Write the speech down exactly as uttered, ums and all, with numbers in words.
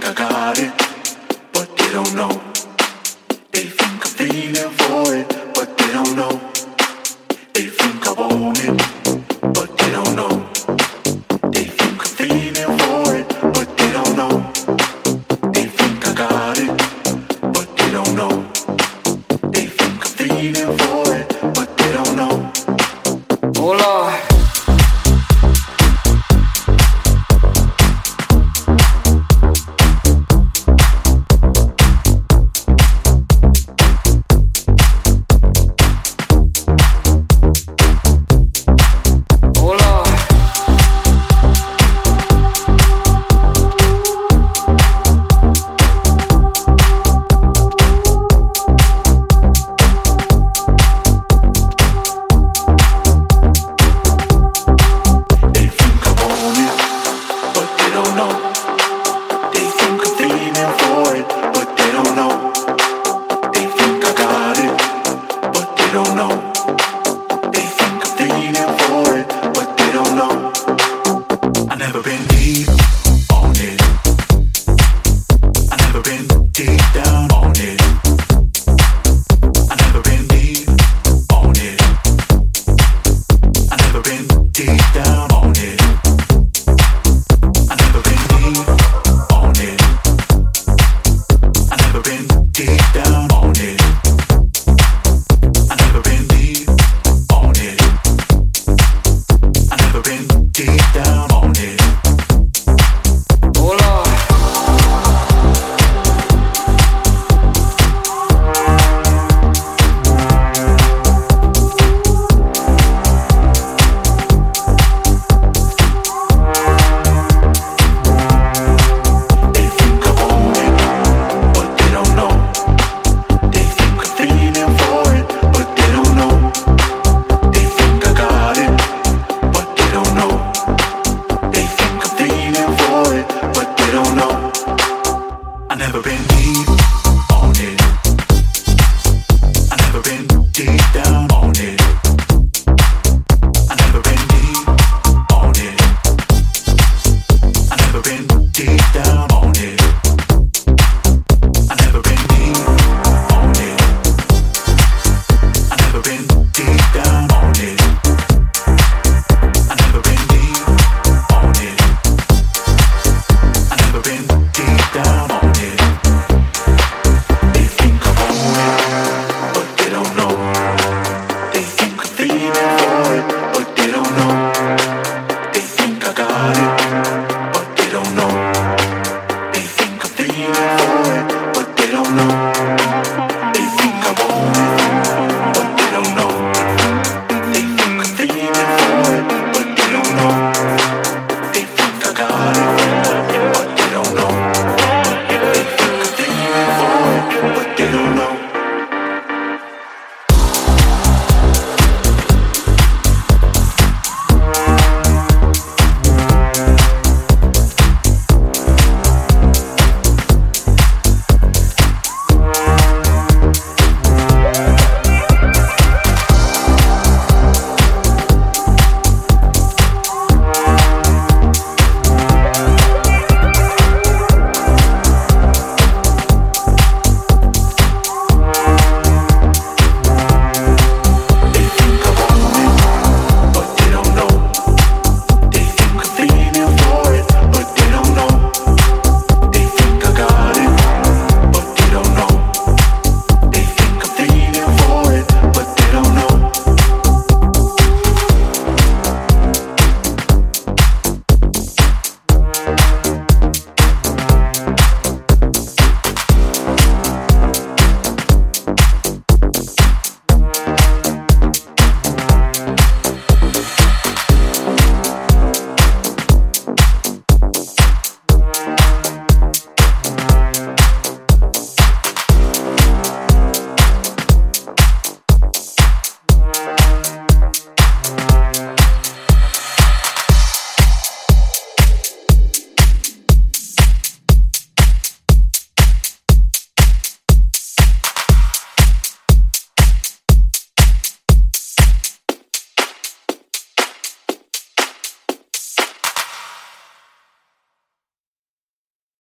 I got it, but they don't know. They think I'm feeling for it, but they don't know. They think I want it, but they don't know. They think I'm feeling for it, but they don't know. They think I got it, but they don't know. They think I'm feeling for it, but they don't know. Oh Lord. Deep down.